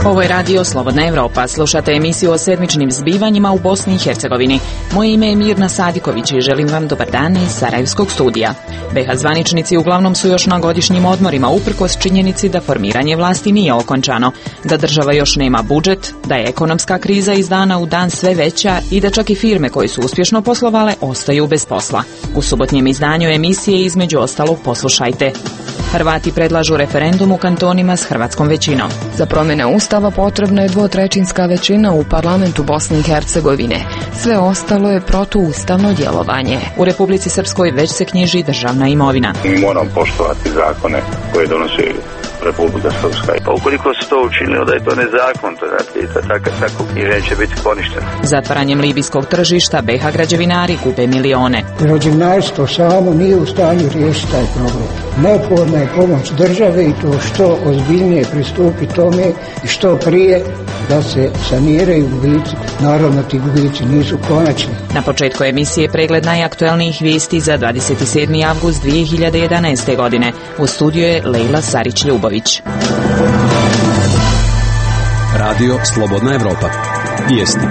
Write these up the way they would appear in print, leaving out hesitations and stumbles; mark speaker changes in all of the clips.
Speaker 1: Ovo je radio Slobodna Evropa. Slušate emisiju o sedmičnim zbivanjima u Bosni i Hercegovini. Moje ime je Mirna Sadiković i želim vam dobar dan iz Sarajevskog studija. BiH zvaničnici uglavnom su još na godišnjim odmorima uprkos činjenici da formiranje vlasti nije okončano, da država još nema budžet, da je ekonomska kriza iz dana u dan sve veća i da čak i firme koje su uspješno poslovale ostaju bez posla. U subotnjem izdanju emisije između ostalog poslušajte. Hrvati predlažu referendum u kantonima s hrvatskom većinom.
Speaker 2: Za promjene Ustava potrebna je dvotrećinska većina u parlamentu Bosne i Hercegovine. Sve ostalo je protuustavno djelovanje.
Speaker 1: U Republici Srpskoj već se knjiži državna imovina.
Speaker 3: Mi moramo poštovati zakone koje donosi Republika Srpska.
Speaker 4: Pa ukoliko se to učinili, onda je to nezakonito, tako knjiženje će biti poništeno.
Speaker 1: Zatvaranjem libijskog tržišta BiH građevinari gube milione.
Speaker 5: Građevinarstvo samo nije u stanju riješiti taj problem. Neophodna je pomoć države i to što ozbiljnije pristupi tome i što prije da se saniraju gubici. Naravno, ti gubici nisu konačni.
Speaker 1: Na početku emisije pregled najaktuelnijih vijesti za 27. avgust 2011. godine. U studiju je Lejla Sarić-Ljubović.
Speaker 6: Radio Slobodna Evropa. Vijesti.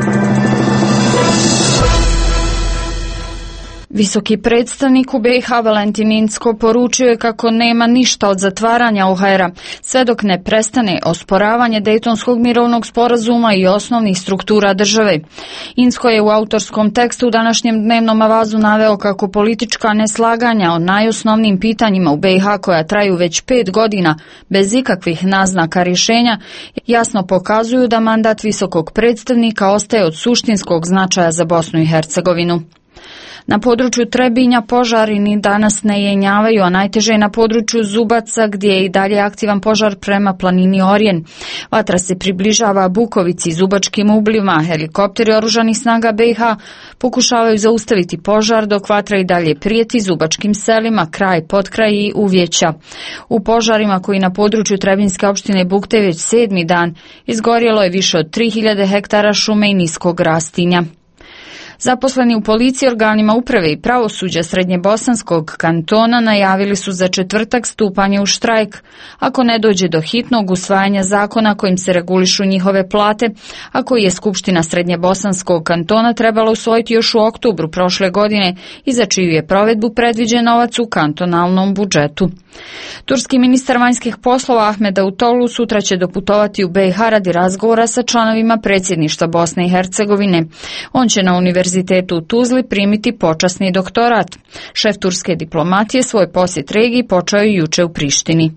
Speaker 7: Visoki predstavnik u BiH Valentin Incko poručio je kako nema ništa od zatvaranja OHR-a, sve dok ne prestane osporavanje Dejtonskog mirovnog sporazuma i osnovnih struktura države. Incko je u autorskom tekstu u današnjem dnevnom avazu naveo kako politička neslaganja o najosnovnijim pitanjima u BiH koja traju već 5 godina bez ikakvih naznaka rješenja jasno pokazuju da mandat visokog predstavnika ostaje od suštinskog značaja za Bosnu i Hercegovinu. Na području Trebinja požari ni danas ne jenjavaju, a najteže je na području Zubaca gdje je i dalje aktivan požar prema planini Orjen. Vatra se približava Bukovici i Zubačkim ubljima. Helikopteri oružanih snaga BiH pokušavaju zaustaviti požar dok vatra i dalje prijeti Zubačkim selima, kraj, potkraj i Uvjeća. U požarima koji na području Trebinjske opštine Bukte već 7. dan izgorjelo je više od 3000 hektara šume i niskog rastinja. Zaposleni u policiji, organima uprave i pravosuđa Srednjebosanskog kantona najavili su za četvrtak stupanje u štrajk ako ne dođe do hitnog usvajanja zakona kojim se regulišu njihove plate, a koji je Skupština Srednjebosanskog kantona trebala usvojiti još u oktobru prošle godine i za čiju je provedbu predviđen novac u kantonalnom budžetu. Turski ministar vanjskih poslova Ahmed Davutoglu sutra će doputovati u BiH radi razgovora sa članovima predsjedništva Bosne i Hercegovine. On će na Univerzitetu u Tuzli primiti počasni doktorat. Šef turske diplomatije svoj posjet regiji počeo je juče u Prištini.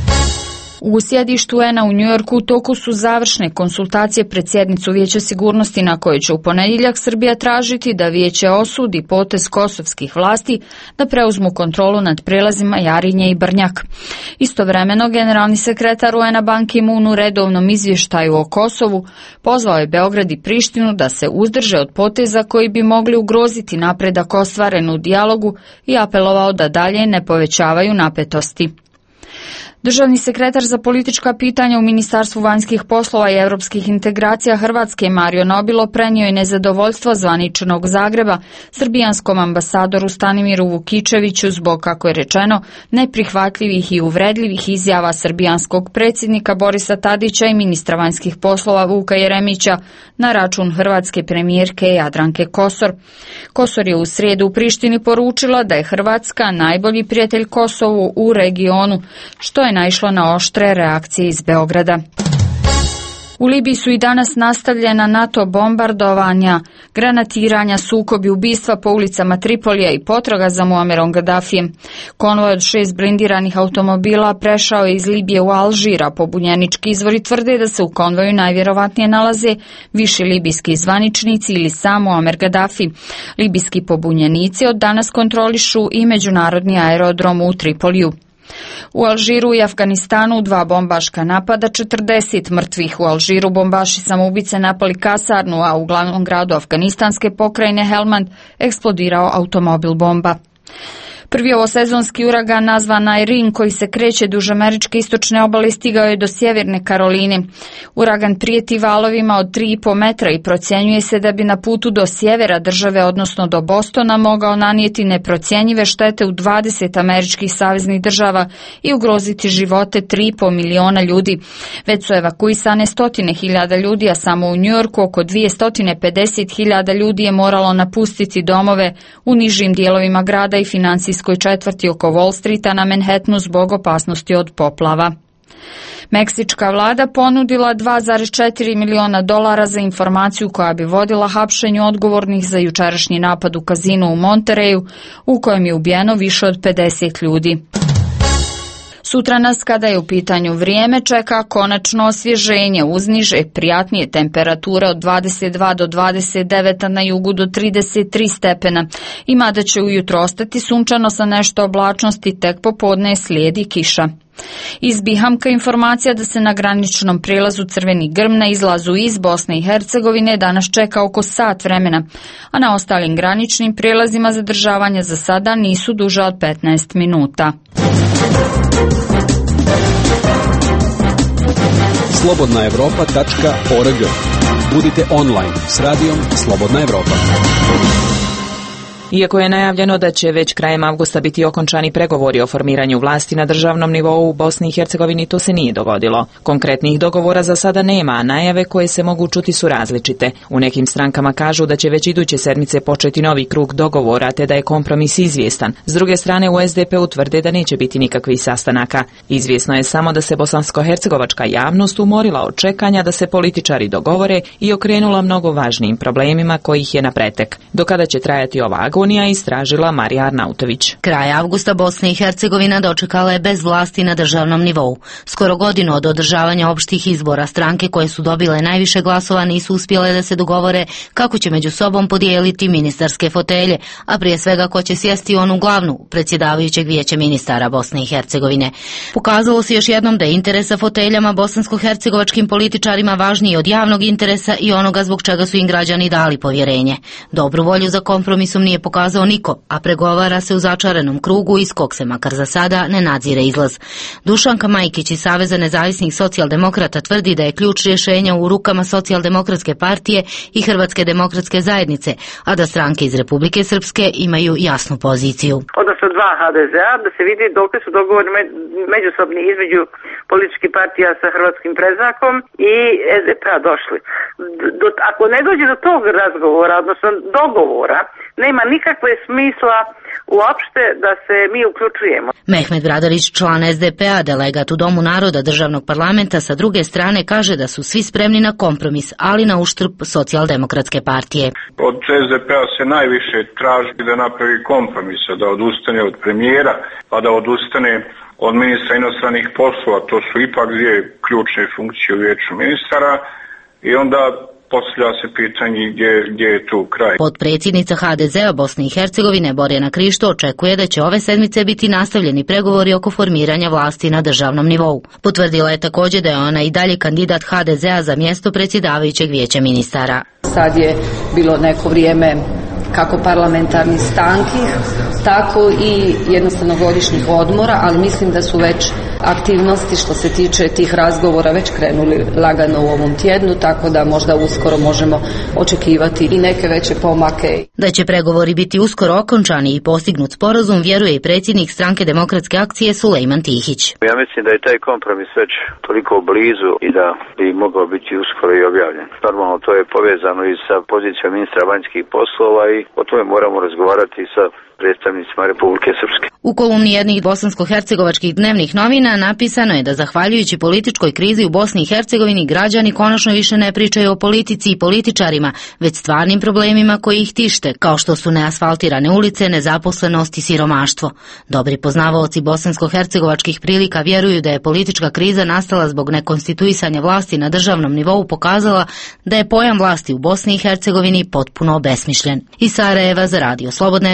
Speaker 7: U sjedištu UN-a u Njujorku u toku su završne konsultacije pred sjednicu Vijeća sigurnosti na kojoj će u ponedjeljak Srbija tražiti da Vijeće osudi potez kosovskih vlasti da preuzmu kontrolu nad prelazima Jarinje i Brnjak. Istovremeno, generalni sekretar UN-a Ban Ki-moon u redovnom izvještaju o Kosovu pozvao je Beograd i Prištinu da se uzdrže od poteza koji bi mogli ugroziti napredak ostvaren u dijalogu i apelovao da dalje ne povećavaju napetosti. Državni sekretar za politička pitanja u Ministarstvu vanjskih poslova i europskih integracija Hrvatske Mario Nobilo prenio je nezadovoljstvo zvaničnog Zagreba srbijanskom ambasadoru Stanimiru Vukičeviću zbog, kako je rečeno, neprihvatljivih i uvredljivih izjava srbijanskog predsjednika Borisa Tadića i ministra vanjskih poslova Vuka Jeremića na račun hrvatske premijerke Jadranke Kosor. Kosor je u srijedu u Prištini poručila da je Hrvatska najbolji prijatelj Kosovu u regionu, što je naišlo na oštre reakcije iz Beograda. U Libiji su i danas nastavljena NATO bombardovanja, granatiranja, sukobi, ubistva po ulicama Tripolija i potraga za Muamerom Gaddafijem. Konvoj od 6 blindiranih automobila prešao je iz Libije u Alžir, a pobunjenički izvori tvrde da se u konvoju najvjerovatnije nalaze viši libijski zvaničnici ili sam Muamer Gaddafi. Libijski pobunjenici od danas kontrolišu i međunarodni aerodrom u Tripoliju. U Alžiru i Afganistanu 2 bombaška napada, 40 mrtvih. U Alžiru bombaši samoubice napali kasarnu, a u glavnom gradu afganistanske pokrajine Helmand eksplodirao automobil bomba. Prvi ovosezonski uragan nazvan Irene, koji se kreće duž američke istočne obale, stigao je do sjeverne Karoline. Uragan prijeti valovima od 3,5 metra i procjenjuje se da bi na putu do sjevera države, odnosno do Bostona, mogao nanijeti neprocjenjive štete u 20 američkih saveznih država i ugroziti živote 3,5 miliona ljudi. Već su evakuisane 100.000 ljudi, a samo u Njujorku oko 250.000 ljudi je moralo napustiti domove u nižim dijelovima grada i financijskoj četvrti oko Wall Streeta na Manhattanu zbog opasnosti od poplava. Meksička vlada ponudila $2,4 miliona za informaciju koja bi vodila hapšenju odgovornih za jučerašnji napad u kazinu u Monterreyu, u kojem je ubijeno više od 50 ljudi. Sutra nas, kada je u pitanju vrijeme, čeka konačno osvježenje uz niže prijatnije temperature od 22 do 29, a na jugu do 33 stepena. I mada će ujutro ostati sunčano sa nešto oblačnosti, tek popodne slijedi kiša. Iz Bihamka informacija da se na graničnom prijelazu Crveni Grm na izlazu iz Bosne i Hercegovine danas čeka oko sat vremena, a na ostalim graničnim prijelazima zadržavanja za sada nisu duža od 15 minuta.
Speaker 6: slobodnaevropa.org. Budite online s radijom Slobodna Evropa.
Speaker 1: Iako je najavljeno da će već krajem avgusta biti okončani pregovori o formiranju vlasti na državnom nivou u Bosni i Hercegovini, to se nije dogodilo. Konkretnih dogovora za sada nema, a najave koje se mogu čuti su različite. U nekim strankama kažu da će već iduće sedmice početi novi krug dogovora, te da je kompromis izvjestan. S druge strane, u SDP-u tvrde da neće biti nikakvih sastanaka. Izvjesno je samo da se bosansko-hercegovačka javnost umorila od čekanja da se političari dogovore i okrenula mnogo važnijim problemima kojih je na pretek. Do kada će trajati ova agonija, istražila Marija Arnautović.
Speaker 8: Kraj avgusta Bosna i Hercegovina dočekala je bez vlasti na državnom nivou. Skoro godinu od održavanja opštih izbora stranke koje su dobile najviše glasova nisu uspjele da se dogovore kako će među sobom podijeliti ministarske fotelje, a prije svega ko će sjesti onu glavnu, predsjedavajućeg vijeća ministara Bosne i Hercegovine. Pokazalo se još jednom da je interes za foteljama bosansko-hercegovačkim političarima važniji od javnog interesa i onoga zbog čega su im građani dali povjerenje. Dobru volju za kompromisom nije pokazao niko, a pregovara se u začaranom krugu iz kog se makar za sada ne nadzire izlaz. Dušanka Majkić iz Saveza nezavisnih socijaldemokrata tvrdi da je ključ rješenja u rukama Socijaldemokratske partije i Hrvatske demokratske zajednice, a da stranke iz Republike Srpske imaju jasnu poziciju.
Speaker 9: Odnosno dva HDZ-a, da se vidi dok su dogovori međusobni između političkih partija sa hrvatskim predznakom i SDP-a došli. Ako ne dođe do tog razgovora, odnosno dogovora, nema nikakve smisla uopšte da se mi uključujemo.
Speaker 8: Mehmet Bradarić, član SDP-a, delegat u Domu naroda državnog parlamenta, sa druge strane kaže da su svi spremni na kompromis, ali na uštrb Socijaldemokratske partije.
Speaker 10: Od SDP-a se najviše traži da napravi kompromisa, da odustane od premijera, pa da odustane od ministra inostranih poslova. To su ipak dvije ključne funkcije u vijeću ministara i onda postavlja se pitanje gdje je tu kraj.
Speaker 8: Potpredsjednica HDZ-a Bosne i Hercegovine Borjana Krišto očekuje da će ove sedmice biti nastavljeni pregovori oko formiranja vlasti na državnom nivou. Potvrdila je također da je ona i dalje kandidat HDZ-a za mjesto predsjedavajućeg vijeća ministara.
Speaker 11: Sad je bilo neko vrijeme kako parlamentarnih stanki, tako i jednostavno godišnjih odmora, ali mislim da su već aktivnosti što se tiče tih razgovora već krenuli lagano u ovom tjednu, tako da možda uskoro možemo očekivati i neke veće pomake.
Speaker 8: Da će pregovori biti uskoro okončani i postignut sporazum, vjeruje i predsjednik Stranke demokratske akcije Sulejman Tihić.
Speaker 4: Ja mislim da je taj kompromis već toliko blizu i da bi mogao biti uskoro i objavljen. Normalno to je povezano i sa pozicijom ministra vanjskih poslova i o tome moramo razgovarati sa predstavnicima Republike Srpske.
Speaker 8: U kolumni jednih bosansko-hercegovačkih dnevnih novina napisano je da zahvaljujući političkoj krizi u Bosni i Hercegovini građani konačno više ne pričaju o politici i političarima, već stvarnim problemima koji ih tište, kao što su neasfaltirane ulice, nezaposlenost i siromaštvo. Dobri poznavaoci bosansko-hercegovačkih prilika vjeruju da je politička kriza nastala zbog nekonstituisanja vlasti na državnom nivou pokazala da je pojam vlasti u Bosni i Hercegovini potpuno obesmišljen. Iz Sarajeva za Radio Slobodna Evropa,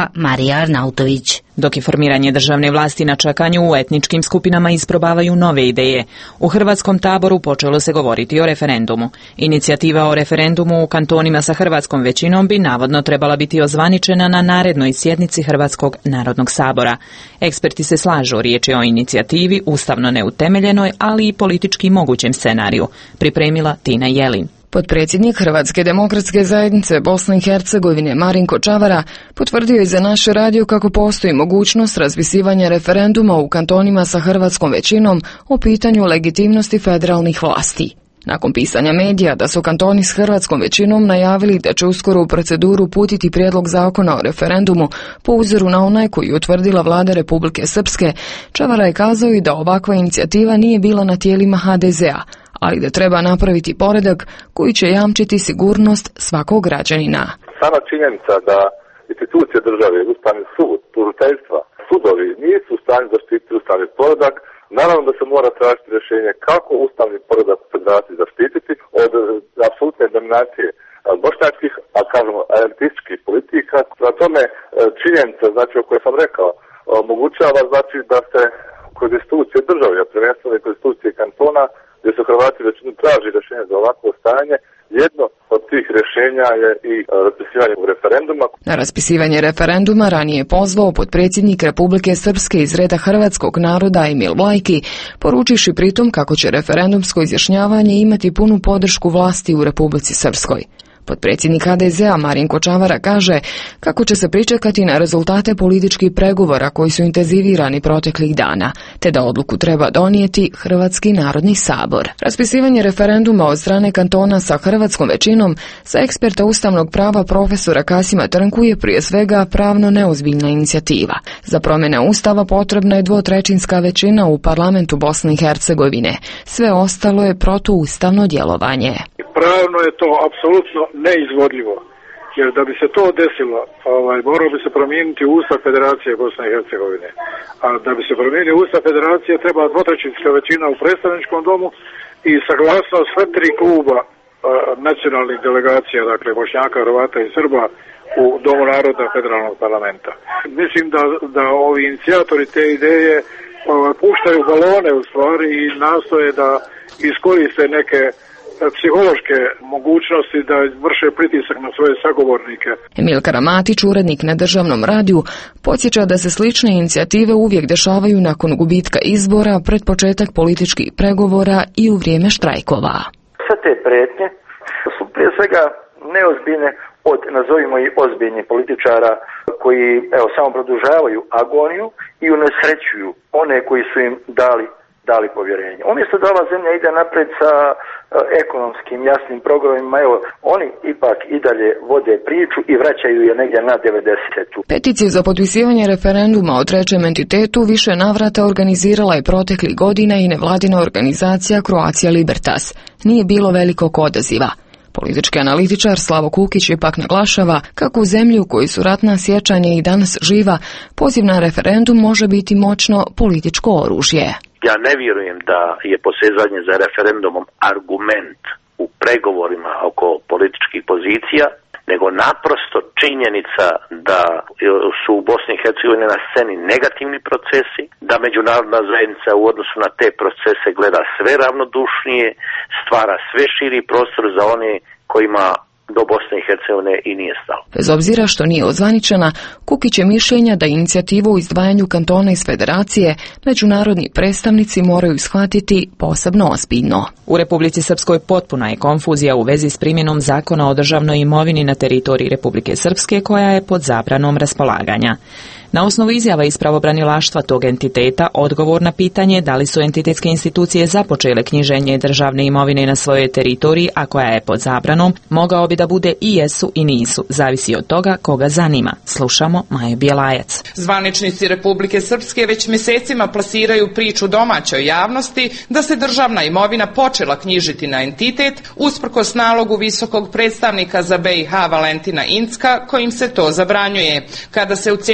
Speaker 8: Marija Arnautović.
Speaker 1: Dok je formiranje državne vlasti na čekanju, u etničkim skupinama isprobavaju nove ideje. U hrvatskom taboru počelo se govoriti o referendumu. Inicijativa o referendumu u kantonima sa hrvatskom većinom bi navodno trebala biti ozvaničena na narednoj sjednici Hrvatskog narodnog sabora. Eksperti se slažu, riječ je o inicijativi ustavno neutemeljenoj, ali i politički mogućem scenariju, pripremila Tina Jelin.
Speaker 2: Potpredsjednik Hrvatske demokratske zajednice Bosne i Hercegovine Marinko Čavara potvrdio je za naš radio kako postoji mogućnost raspisivanja referenduma u kantonima sa hrvatskom većinom o pitanju legitimnosti federalnih vlasti. Nakon pisanja medija da su kantoni s hrvatskom većinom najavili da će uskoro u proceduru uputiti prijedlog zakona o referendumu po uzoru na onaj koji je utvrdila vlada Republike Srpske, Čavara je kazao i da ovakva inicijativa nije bila na tijelima HDZ-a, ali da treba napraviti poredak koji će jamčiti sigurnost svakog građanina.
Speaker 12: Sama činjenica da institucije države, Ustavni sud, tužiteljstva, sudovi nisu u stanju zaštititi ustavni poredak, naravno da se mora tražiti rješenje kako ustavni poredak u federaciji zaštititi od apsolutne dominacije bošnjačkih, a kažemo elitističkih politika. Na tome činjenica, znači o kojoj sam rekao, omogućava znači da se kroz institucije države, a prvenstveno kroz institucije kantona, gdje su Hrvati većinu traži rješenje za ovakvo stanje, jedno od tih rješenja je i raspisivanje referenduma.
Speaker 2: Na raspisivanje referenduma ranije je pozvao potpredsjednik Republike Srpske iz reda hrvatskog naroda Emil Vlajki, poručivši pritom kako će referendumsko izjašnjavanje imati punu podršku vlasti u Republici Srpskoj. Potpredsjednik HDZ-a Marinko Čavara kaže kako će se pričekati na rezultate političkih pregovora koji su intenzivirani proteklih dana, te da odluku treba donijeti Hrvatski narodni sabor. Raspisivanje referenduma od strane kantona sa hrvatskom većinom sa eksperta ustavnog prava profesora Kasima Trnku je prije svega pravno neozbiljna inicijativa. Za promjene ustava potrebna je 2/3 većina u parlamentu Bosne i Hercegovine. Sve ostalo je protuustavno djelovanje.
Speaker 13: Pravno je to apsolutno neizvodljivo, jer da bi se to desilo, morao bi se promijeniti Ustav Federacije Bosne i Hercegovine. A da bi se promijenio Ustav Federacije treba 2/3 većina u predstavničkom domu i saglasnost sve 3 kluba nacionalnih delegacija, dakle Bošnjaka, Hrvata i Srba u Domu naroda Federalnog parlamenta. Mislim da ovi inicijatori te ideje puštaju balone u stvari i nastoje da iskoriste neke psihološke mogućnosti da vrše pritisak na svoje sagovornike.
Speaker 2: Emil Karamatić, urednik na državnom radiju, podsjeća da se slične inicijative uvijek dešavaju nakon gubitka izbora, pred početak političkih pregovora i u vrijeme štrajkova.
Speaker 14: Sve te prijetnje su prije svega neozbiljne od, nazovimo i ozbiljnih političara koji samo produžavaju agoniju i unesrećuju one koji su im dali povjerenje. Umjesto da ova zemlja ide napred sa ekonomskim jasnim programima, oni ipak i dalje vode priču i vraćaju je negdje na 90-tu.
Speaker 2: Peticiju za potpisivanje referenduma o trećem entitetu više navrata organizirala je proteklih godina i nevladina organizacija Croatia Libertas. Nije bilo velikog odaziva. Politički analitičar Slavo Kukić ipak naglašava kako u zemlji u kojoj su ratna sjećanja i danas živa, poziv na referendum može biti moćno političko oružje.
Speaker 15: Ja ne vjerujem da je posezanje za referendumom argument u pregovorima oko političkih pozicija, nego naprosto činjenica da su u Bosni i Hercegovini na sceni negativni procesi, da međunarodna zajednica u odnosu na te procese gleda sve ravnodušnije, stvara sve širi prostor za one kojima do Bosne i Hercegovine i nije stalo.
Speaker 2: Bez obzira što nije ozvaničena, Kukić je mišljenja da inicijativu o izdvajanju kantona iz federacije međunarodni predstavnici moraju shvatiti posebno ozbiljno.
Speaker 1: U Republici Srpskoj potpuna je konfuzija u vezi s primjenom zakona o državnoj imovini na teritoriji Republike Srpske koja je pod zabranom raspolaganja. Na osnovu izjava iz pravobranilaštva tog entiteta, odgovor na pitanje da li su entitetske institucije započele knjiženje državne imovine na svojoj teritoriji, a koja je pod zabranom, mogao bi da bude i jesu i nisu, zavisi od toga koga zanima. Slušamo Maju Bjelajac.
Speaker 16: Zvaničnici Republike Srpske već mjesecima plasiraju priču domaćoj javnosti da se državna imovina počela knjižiti na entitet usprkos nalogu visokog predstavnika za BiH Valentina Incka kojim se to zabranjuje. Kada se u cijeloj priči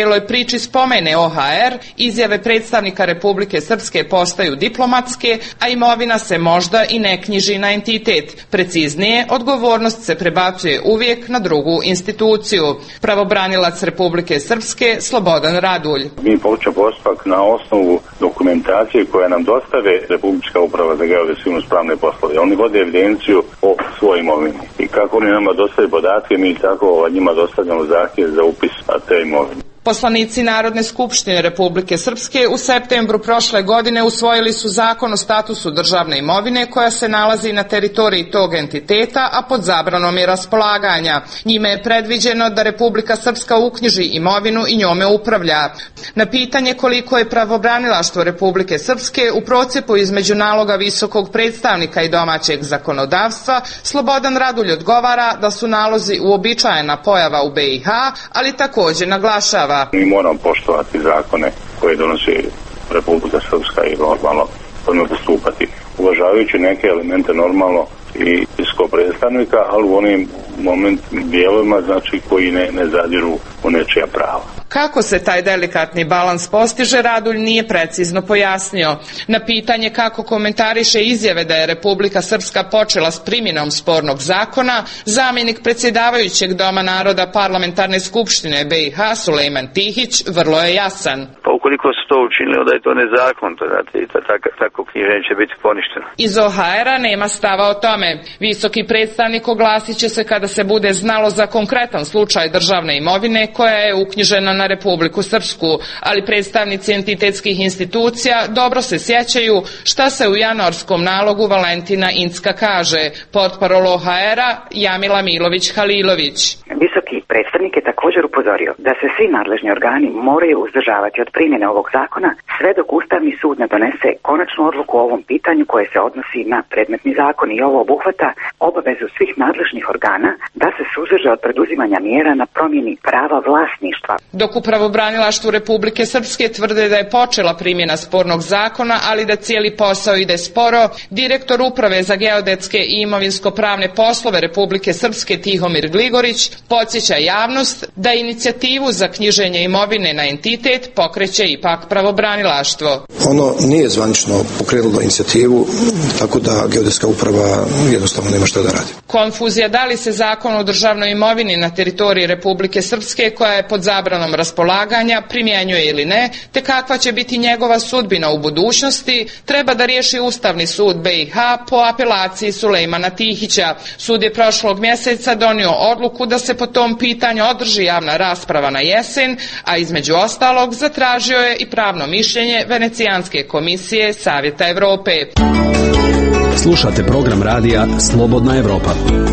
Speaker 16: priči spomene OHR, izjave predstavnika Republike Srpske postaju diplomatske, a imovina se možda i ne knjiži na entitet. Preciznije, odgovornost se prebacuje uvijek na drugu instituciju. Pravobranilac Republike Srpske Slobodan Radulj.
Speaker 3: Mi pokrećemo postupak na osnovu dokumentacije koja nam dostave Republička uprava za geodetsku i pravne poslove. Oni vode evidenciju o svojoj imovini. I kako oni nama dostave podatke, mi tako njima dostavljamo zahtjev za upis te imovine.
Speaker 16: Poslanici Narodne skupštine Republike Srpske u septembru prošle godine usvojili su zakon o statusu državne imovine koja se nalazi na teritoriji tog entiteta, a pod zabranom je raspolaganja. Njime je predviđeno da Republika Srpska uknjiži imovinu i njome upravlja. Na pitanje koliko je pravobranilaštvo Republike Srpske u procepu između naloga visokog predstavnika i domaćeg zakonodavstva, Slobodan Radulj odgovara da su nalozi uobičajena pojava u BiH, ali također naglašava:
Speaker 3: mi moramo poštovati zakone koje donosi Republika Srpska i normalno postupati, uvažavajući neke elemente normalno i isko predstavnika, ali u onim dijelovima znači koji ne zadiru u nečija prava.
Speaker 16: Kako se taj delikatni balans postiže, Radulj nije precizno pojasnio. Na pitanje kako komentariše izjave da je Republika Srpska počela s primjenom spornog zakona, zamjenik predsjedavajućeg Doma naroda Parlamentarne skupštine BiH Sulejman Tihić vrlo je jasan.
Speaker 4: Pa ukoliko su to učinili, da je to nezakonito, tako knjiženje će biti poništeno.
Speaker 16: Iz OHR-a nema stava o tome. Visoki predstavnik oglasit će se kada se bude znalo za konkretan slučaj državne imovine koja je uknjižena na Republiku Srpsku, ali predstavnici entitetskih institucija dobro se sjećaju šta se u januarskom nalogu Valentina Incka kaže. Portparol OHR-a Jamila Milović-Halilović.
Speaker 17: Visoki predstavnik je također upozorio da se svi nadležni organi moraju uzdržavati od primjene ovog zakona sve dok Ustavni sud ne donese konačnu odluku o ovom pitanju koje se odnosi na predmetni zakon, i ovo obuhvata obavezu svih nadležnih organa da se suzdrže od preduzimanja mjera na promjeni prava vlasništva.
Speaker 16: Dok u pravobranilaštvu Republike Srpske tvrde da je počela primjena spornog zakona, ali da cijeli posao ide sporo, direktor Uprave za geodetske i imovinsko-pravne poslove Republike Srpske Tihomir Gligorić podsjeća javnost da inicijativu za knjiženje imovine na entitet pokreće ipak pravobranilaštvo.
Speaker 18: Ono nije zvanično pokrenulo inicijativu, tako da geodetska uprava jednostavno nema šta da radi.
Speaker 16: Konfuzija da li se zakon o državnoj imovini na teritoriji Republike Srpske, koja je pod zabranom raspolaganja, primjenjuje ili ne, te kakva će biti njegova sudbina u budućnosti, treba da riješi Ustavni sud BiH po apelaciji Sulejmana Tihića. Sud je prošlog mjeseca donio odluku da se po tom pitanju održi javna rasprava na jesen, a između ostalog zatražio je i pravno mišljenje Venecijanske komisije Savjeta Evrope.
Speaker 6: Slušate program radija Slobodna Evropa.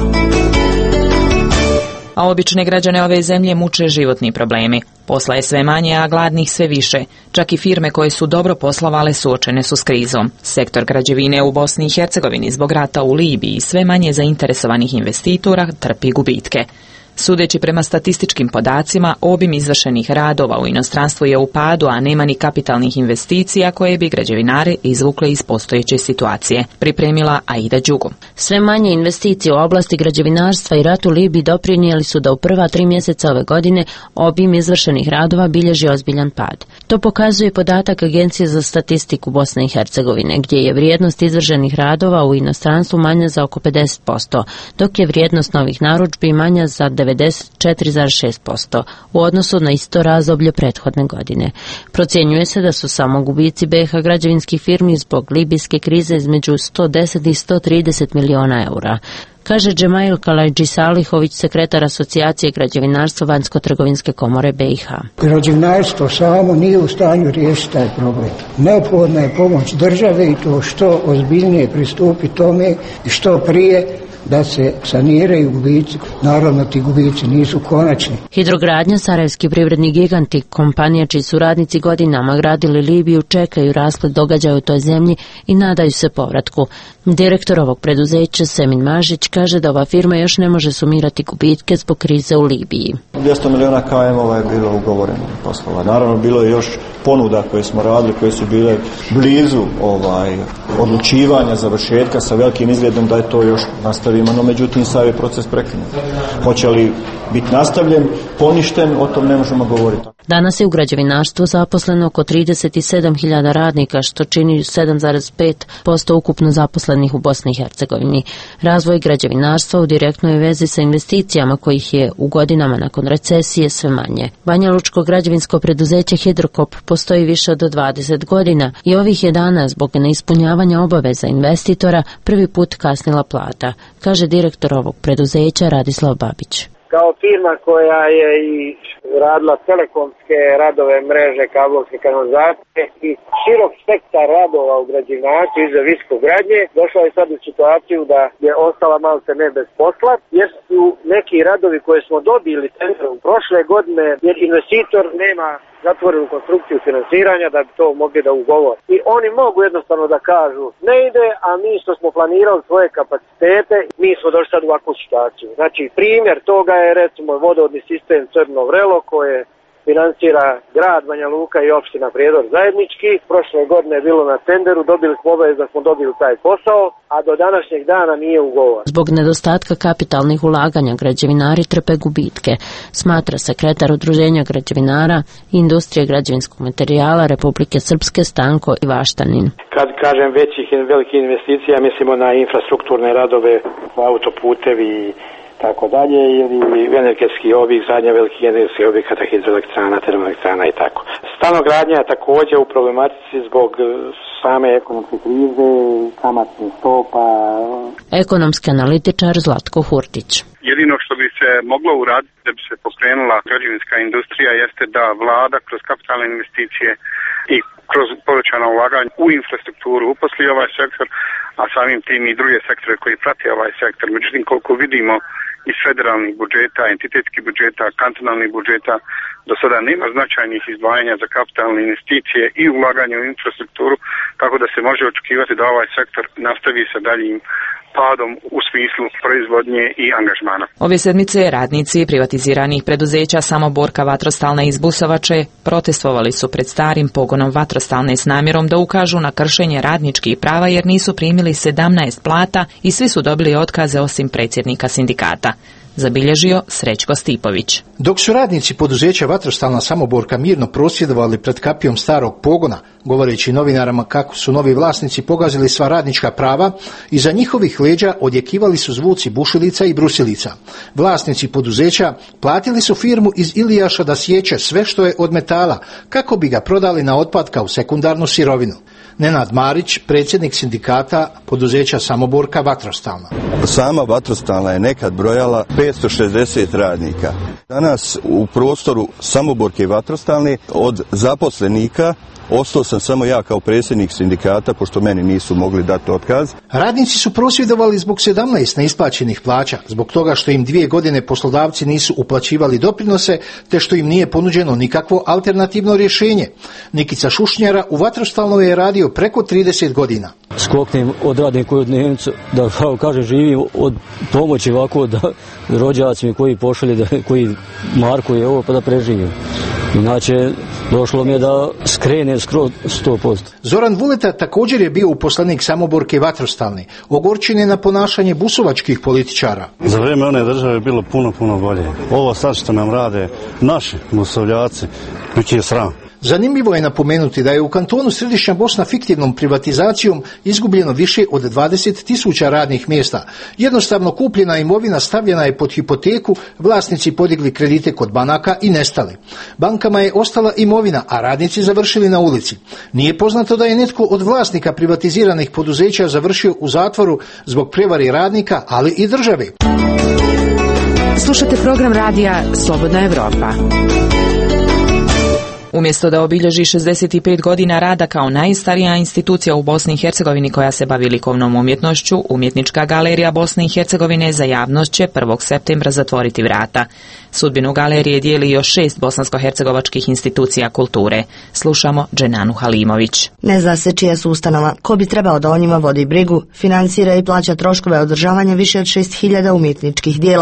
Speaker 1: A obične građane ove zemlje muče životni problemi. Posla je sve manje, a gladnih sve više. Čak i firme koje su dobro poslovale suočene su s krizom. Sektor građevine u Bosni i Hercegovini zbog rata u Libiji sve manje zainteresovanih investitora trpi gubitke. Sudeći prema statističkim podacima, obim izvršenih radova u inostranstvu je u padu, a nema ni kapitalnih investicija koje bi građevinare izvukle iz postojeće situacije. Pripremila Aida Đugo.
Speaker 19: Sve manje investicije u oblasti građevinarstva i rat u Libiji doprinijeli su da u prva 3 mjeseca ove godine obim izvršenih radova bilježi ozbiljan pad. To pokazuje podatak Agencije za statistiku Bosne i Hercegovine, gdje je vrijednost izvršenih radova u inostranstvu manja za oko 50%, dok je vrijednost novih narudžbi manja za 94,6% u odnosu na isto razdoblje prethodne godine. Procjenjuje se da su samo gubici BiH građevinskih firmi zbog libijske krize između 110 i 130 miliona eura. Kaže Džemail Kalajđisalihović, sekretar Asocijacije građevinarstva Vanjsko-trgovinske komore BiH.
Speaker 5: Građevinarstvo samo nije u stanju riješiti taj problem. Neophodna je pomoć države i to što ozbiljnije pristupi tome i što prije da se saniraju gubici. Naravno, ti gubici nisu konačni.
Speaker 19: Hidrogradnja, sarajevski privredni giganti, kompanije čiji su radnici godinama gradili Libiju, čekaju rasplet događaja u toj zemlji i nadaju se povratku. Direktor ovog preduzeća Semin Mažić kaže da ova firma još ne može sumirati gubitke zbog krize u Libiji.
Speaker 20: 200 miliona KM-ova je bilo ugovoreno poslova. Naravno, bilo je još ponuda koje smo radili, koje su bile blizu odlučivanja, završetka sa velikim izgledom da je to još nastavimo, no međutim sad je proces prekinut. Hoće li biti nastavljen, poništen, o tom ne možemo govoriti.
Speaker 19: Danas je u građevinarstvu zaposleno oko 37.000 radnika, što čini 7,5% ukupno zaposlenih u Bosni i Hercegovini. Razvoj građevinarstva u direktnoj vezi sa investicijama kojih je u godinama nakon recesije sve manje. Banjalučko građevinsko preduzeće Hidrokop postoji više od 20 godina i ovih je dana zbog neispunjavanja obaveza investitora prvi put kasnila plata, kaže direktor ovog preduzeća Radislav Babić.
Speaker 21: Kao firma koja je i radila telekomske radove, mreže, kablovske kanalizacije i širok spektar radova u građevinarstvu i za viskogradnje, došla je sad u situaciju da je ostala malte ne bez posla, jer su neki radovi koje smo dobili tenderom prošle godine, jer investitor nema zatvorenu konstrukciju finansiranja da bi to mogli da ugovore. I oni mogu jednostavno da kažu ne ide, a mi što smo planirali svoje kapacitete, mi smo došli sad u ovakvu situaciju. Znači primjer toga je recimo vodovodni sistem Crno Vrelo koje finansira grad Banja Luka i opština Prijedor zajednički. Prošle godine je bilo na tenderu, dobili smo obavez da smo dobili taj posao, a do današnjeg dana nije ugovor.
Speaker 19: Zbog nedostatka kapitalnih ulaganja građevinari trpe gubitke, smatra sekretar Udruženja građevinara i industrije građevinskog materijala Republike Srpske Stanko Ivaštanin.
Speaker 22: Kad kažem velikih investicija, mislimo na infrastrukturne radove, autoputevi, tako dalje, ili energetski objekt, zadnja velikih energetskih objekata, hidroelektrana, termoelektrana i tako. Stanogradnja je također u problematici zbog same ekonomske krize, kamatnih stopa.
Speaker 19: Ekonomski analitičar Zlatko Hurtić.
Speaker 23: Jedino što bi se moglo uraditi da bi se pokrenula građevinska industrija jeste da vlada kroz kapitalne investicije i kroz povećano ulaganje u infrastrukturu uposli ovaj sektor, a samim tim i druge sektore koji prate ovaj sektor. Međutim, koliko vidimo iz federalnih budžeta, entitetskih budžeta, kantonalnih budžeta, do sada nema značajnih izdvajanja za kapitalne investicije i ulaganje u infrastrukturu, tako da se može očekivati da ovaj sektor nastavi sa daljim padom u smislu proizvodnje i angažmana.
Speaker 1: Ove sedmice radnici privatiziranih preduzeća Samoborka Vatrostalne iz Busovače protestovali su pred starim pogonom Vatrostalne s namjerom da ukažu na kršenje radničkih prava jer nisu primili 17 plata i svi su dobili otkaze osim predsjednika sindikata. Zabilježio Srećko Stipović.
Speaker 24: Dok su radnici poduzeća Vatrostalna Samoborka mirno prosvjedovali pred kapijom starog pogona, govoreći novinarama kako su novi vlasnici pogazili sva radnička prava, iza njihovih leđa odjekivali su zvuci bušilica i brusilica. Vlasnici poduzeća platili su firmu iz Ilijaša da sječe sve što je od metala, kako bi ga prodali na otpad kao sekundarnu sirovinu. Nenad Marić, predsjednik sindikata poduzeća Samoborka Vatrostalna.
Speaker 25: Sama Vatrostalna je nekad brojala 560 radnika. Danas u prostoru Samoborke i Vatrostalne od zaposlenika ostao sam samo ja kao predsjednik sindikata, pošto meni nisu mogli dati otkaz.
Speaker 24: Radnici su prosvjedovali zbog 17 neisplaćenih plaća, zbog toga što im 2 godine poslodavci nisu uplaćivali doprinose, te što im nije ponuđeno nikakvo alternativno rješenje. Nikica Šušnjara u Vatrostalnoj je radio preko 30 godina.
Speaker 26: Skoknem od radnika u dnevnicu, da kažem živim od pomoći ovako da rođaci mi koji pošalje, koji markuje ovo pa da preživim. Inače, došlo mi je da skrene skroz 100%.
Speaker 24: Zoran Vuleta također je bio uposlenik Samoborke Vatrostalne. Ogorčen je na ponašanje busovačkih političara.
Speaker 27: Za vrijeme one države je bilo puno bolje. Ovo sad što nam rade naši busovljaci, bit je sram.
Speaker 24: Zanimljivo je napomenuti da je u kantonu Središnja Bosna fiktivnom privatizacijom izgubljeno više od 20.000 radnih mjesta. Jednostavno kupljena imovina stavljena je pod hipoteku, vlasnici podigli kredite kod banaka i nestali. Bankama je ostala imovina, a radnici završili na ulici. Nije poznato da je netko od vlasnika privatiziranih poduzeća završio u zatvoru zbog prevari radnika, ali i države.
Speaker 28: Slušate program radija Slobodna Evropa.
Speaker 1: Umjesto da obilježi 65 godina rada kao najstarija institucija u Bosni i Hercegovini koja se bavi likovnom umjetnošću, Umjetnička galerija Bosne i Hercegovine za javnost će 1. septembra zatvoriti vrata. Sudbinu galerije dijeli još 6 bosansko-hercegovačkih institucija kulture. Slušamo Dženanu Halimović.
Speaker 29: Ne zna se čija su ustanova, ko bi trebao da o njima vodi brigu, financira i plaća troškove održavanja više od 6.000 umjetničkih dijela,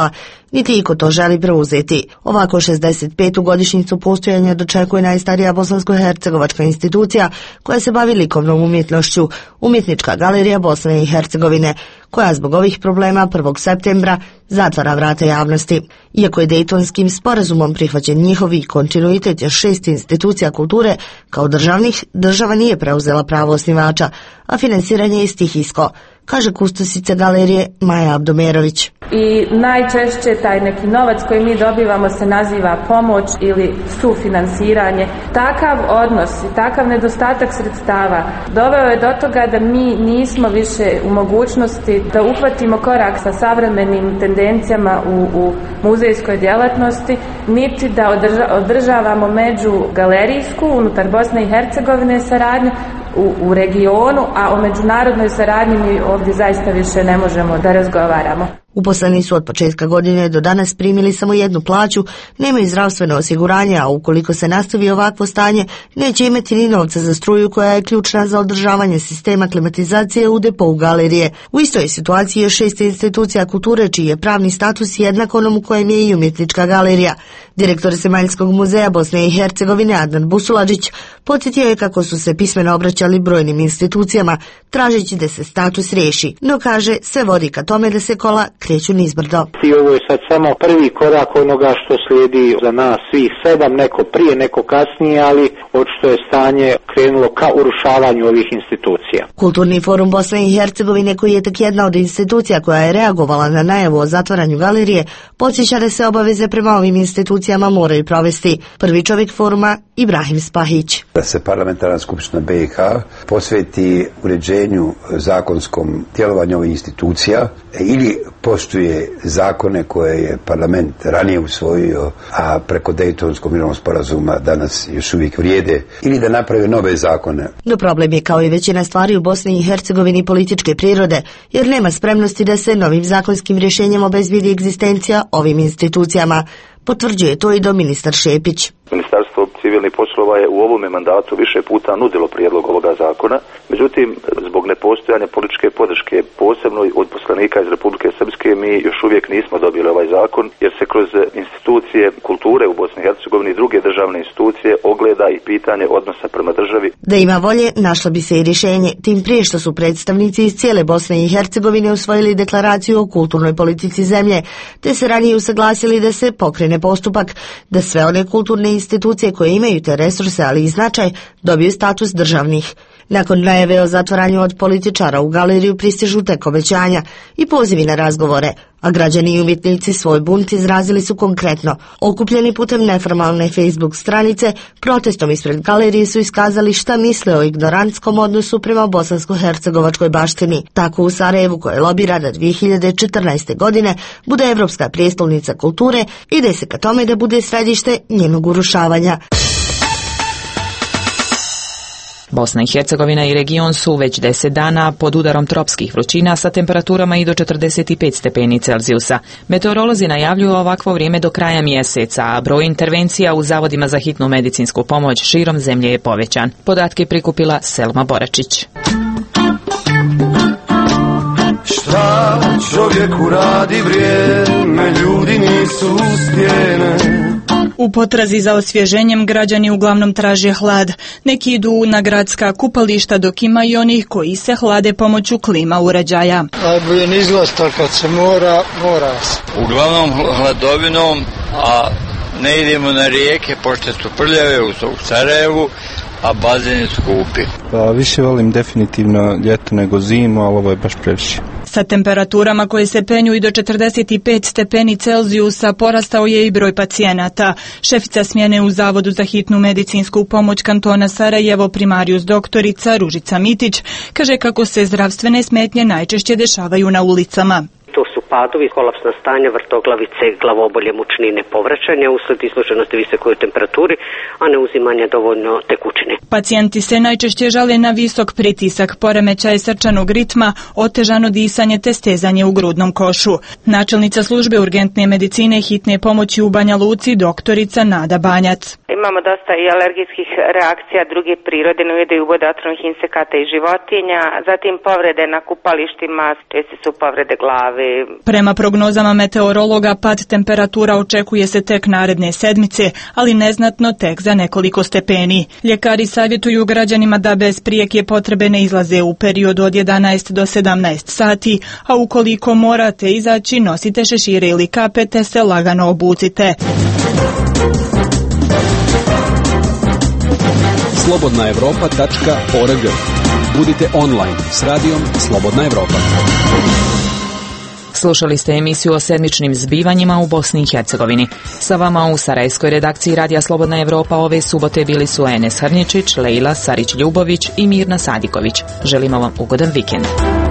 Speaker 29: niti iko to želi preuzeti. Ovako 65. godišnjicu postojanja dočekuje najstarija bosansko-hercegovačka institucija koja se bavi likovnom umjetnošću, Umjetnička galerija Bosne i Hercegovine, koja zbog ovih problema 1. septembra zatvara vrata javnosti. Iako je Dejtonskim sporazumom prihvaćen njihovi kontinuitet 6 institucija kulture kao državnih, država nije preuzela pravo osnivača, a finansiranje je stihijsko, kaže kustosica galerije Maja Abdomerović.
Speaker 7: I najčešće taj neki novac koji mi dobivamo se naziva pomoć ili sufinansiranje. Takav odnos i takav nedostatak sredstava doveo je do toga da mi nismo više u mogućnosti da uhvatimo korak sa savremenim tendencijama u muzejskoj djelatnosti, niti da održavamo međugalerijsku unutar Bosne i Hercegovine saradnju u regionu, a o međunarodnoj saradnji mi ovdje zaista više ne možemo da razgovaramo.
Speaker 29: Uposleni su od početka godine do danas primili samo jednu plaću, nemaju zdravstveno osiguranje, a ukoliko se nastavi ovakvo stanje, neće imati ni novca za struju koja je ključna za održavanje sistema klimatizacije u depou galerije. U istoj situaciji je 6 institucija kulture čiji je pravni status jednak onom u kojem je i Umjetnička galerija. Direktor Zemaljskog muzeja Bosne i Hercegovine Adnan Busulađić podsjetio je kako su se pismeno obraćali brojnim institucijama tražeći da se status riješi, no kaže sve vodi ka tome da se kola kreću nizbrdo.
Speaker 21: I ovo je sad samo prvi korak onoga što slijedi za nas svih 7, neko prije, neko kasnije, ali očito je stanje krenulo ka urušavanju ovih institucija.
Speaker 29: Kulturni forum Bosne i Hercegovine, koji je tek jedna od institucija koja je reagovala na najavu o zatvaranju galerije, podsjeća da se obaveze prema ovim institucijama moraju provesti. Prvi čovjek foruma Ibrahim Spahić.
Speaker 8: Da se parlamentarna skupština BiH posveti uređenju zakonskom djelovanju ovih institucija ili poštuje zakone koje je parlament ranije usvojio, a preko Dejtonskog mirovnog sporazuma danas još uvijek vrijede, ili da naprave nove zakone.
Speaker 29: No problem je, kao i većina stvari u Bosni i Hercegovini, političke prirode, jer nema spremnosti da se novim zakonskim rješenjem obezbijedi egzistencija ovim institucijama. Potvrđuje to i doministar Šepić.
Speaker 9: Ministarstvo civilnih poslova je u ovome mandatu više puta nudilo prijedlog ovoga zakona, međutim, zbog nepostojanja političke podrške, posebno od poslanika iz Republike Srpske, mi još uvijek nismo dobili ovaj zakon, jer se kroz institucije kulture u Bosni i Hercegovini i druge državne institucije ogleda i pitanje odnosa prema državi.
Speaker 29: Da ima volje, našlo bi se i rješenje, tim prije što su predstavnici iz cijele Bosne i Hercegovine usvojili deklaraciju o kulturnoj politici zemlje, te se ranije usaglasili da se pokrene postupak, da sve one kulturne institucije koje imaju te resurse, ali i značaj, dobiju status državnih. Nakon najave o zatvaranju od političara u galeriju pristižu tek obećanja i pozivi na razgovore, a građani i umjetnici svoj bunt izrazili su konkretno. Okupljeni putem neformalne Facebook stranice, protestom ispred galerije su iskazali šta misle o ignorantskom odnosu prema bosansko-hercegovačkoj baštini. Tako u Sarajevu, koje lobira da 2014. godine bude Evropska prijestolnica kulture, ide se ka tome da bude središte njenog urušavanja.
Speaker 1: Bosna i Hercegovina i region su već 10 dana pod udarom tropskih vrućina sa temperaturama i do 45 stepeni Celzijusa. Meteorolozi najavljuju ovakvo vrijeme do kraja mjeseca, a broj intervencija u zavodima za hitnu medicinsku pomoć širom zemlje je povećan. Podatke prikupila Selma Boračić.
Speaker 10: Šta čovjeku radi vrijeme, ljudi nisu stijene.
Speaker 11: U potrazi za osvježenjem građani uglavnom traže hlad. Neki idu na gradska kupališta, dok ima i onih koji se hlade pomoću klima uređaja.
Speaker 12: Najbolje ne izlasta kad se mora se.
Speaker 13: Uglavnom hladovinom, a ne idemo na rijeke, pošto su prljave u Sarajevu, a bazen je skupi.
Speaker 14: Pa više volim definitivno ljeto nego zimu, ali ovo je baš previše.
Speaker 11: Sa temperaturama koje se penju i do 45 stepeni Celzijusa porastao je i broj pacijenata. Šefica smjene u Zavodu za hitnu medicinsku pomoć kantona Sarajevo, primarijus doktorica Ružica Mitić, kaže kako se zdravstvene smetnje najčešće dešavaju na ulicama.
Speaker 15: To su padovi, kolapsna stanja, vrtoglavice, glavobolje, mučnine, povraćanja usled izloženosti visokoj temperaturi, a ne uzimanje dovoljno tekućine.
Speaker 11: Pacijenti se najčešće žale na visok pritisak, poremećaje srčanog ritma, otežano disanje te stezanje u grudnom košu. Načelnica službe urgentne medicine i hitne pomoći u Banja Luci, doktorica Nada Banjac.
Speaker 30: Imamo dosta i alergijskih reakcija druge prirode, ujede i ubode otrovnih insekata i životinja, zatim povrede na kupalištima, česte su povrede glave,
Speaker 11: Prema prognozama meteorologa, pad temperatura očekuje se tek naredne sedmice, ali neznatno tek za nekoliko stepeni. Ljekari savjetuju građanima da bez prijeke potrebe ne izlaze u periodu od 11 do 17 sati, a ukoliko morate izaći, nosite šešire ili kape te se lagano obucite.
Speaker 2: slobodnaevropa.org. Budite online s radijom Slobodna Evropa.
Speaker 1: Slušali ste emisiju o sedmičnim zbivanjima u Bosni i Hercegovini. Sa vama u sarajevskoj redakciji Radija Slobodna Evropa ove subote bili su Enes Hrničić, Lejla Sarić-Ljubović i Mirna Sadiković. Želimo vam ugodan vikend.